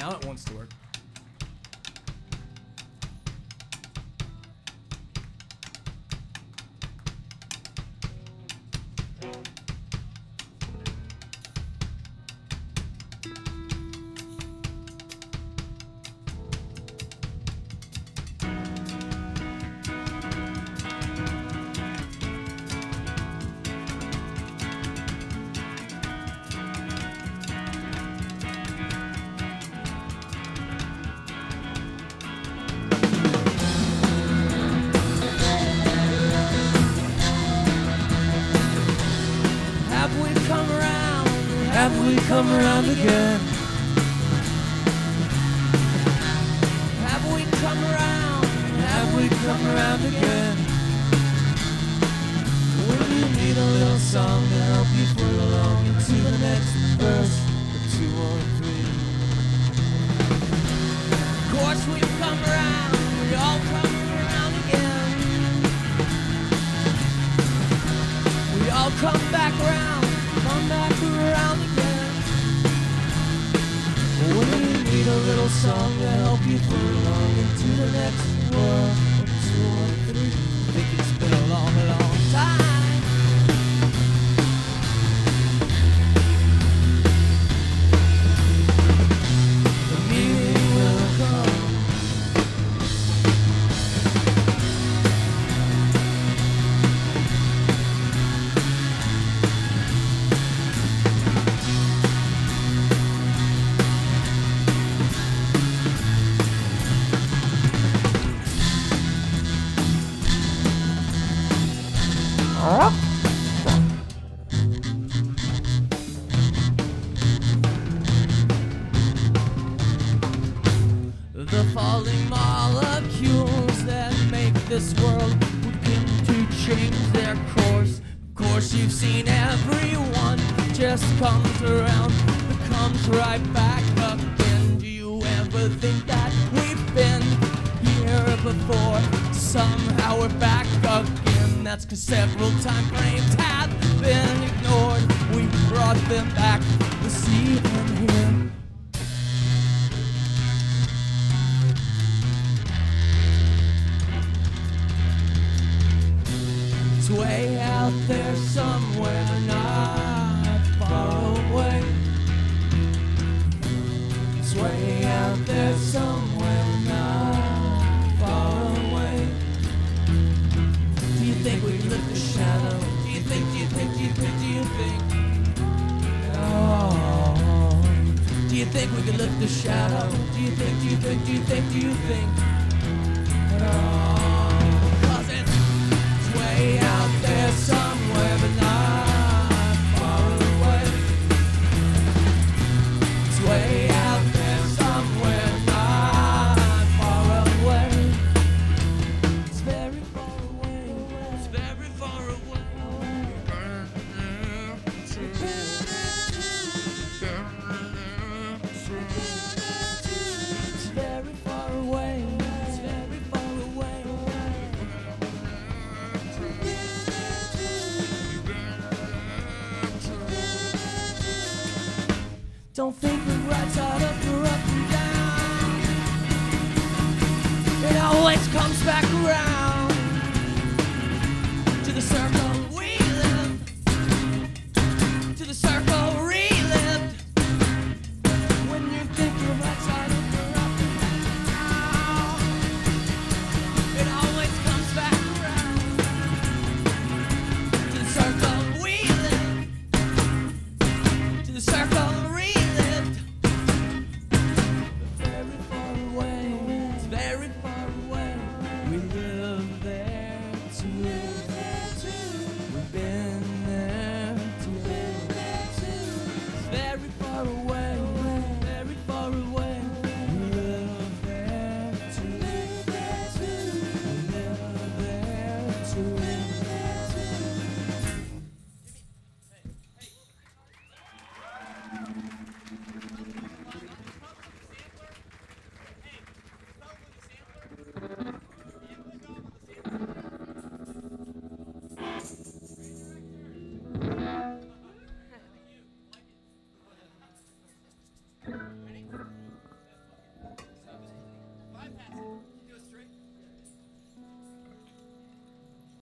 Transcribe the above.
now it wants to work. Have we come around again? Have we come around? Have we come around again? When you need a little song to help you float along into the next verse or two or three. Of course we've come around, we all come around again. We all come back around again. When you need a little song to help you float along into the next world or two or three. I think it's been a long, long time. The meaning will come. The falling molecules that make this world begin to change their course. Of course you've seen everyone just comes around, but comes right back again. Do you ever think that we've been here before? Somehow we're back again. That's 'cause several time frames have been ignored. We brought them back to see and hear. It's way out there somewhere, not far away. It's way out there somewhere, not far away. Do you think we can lift the shadow? Do you think? Oh. Do you think we can lift the shadow? Do you think? Oh. Way out there somewhere, but not far away. It's way out there somewhere, not far away. It's very far away. It's very far away. It's very far away. It's very far away. Don't think the right side up or up and down. It always comes back around.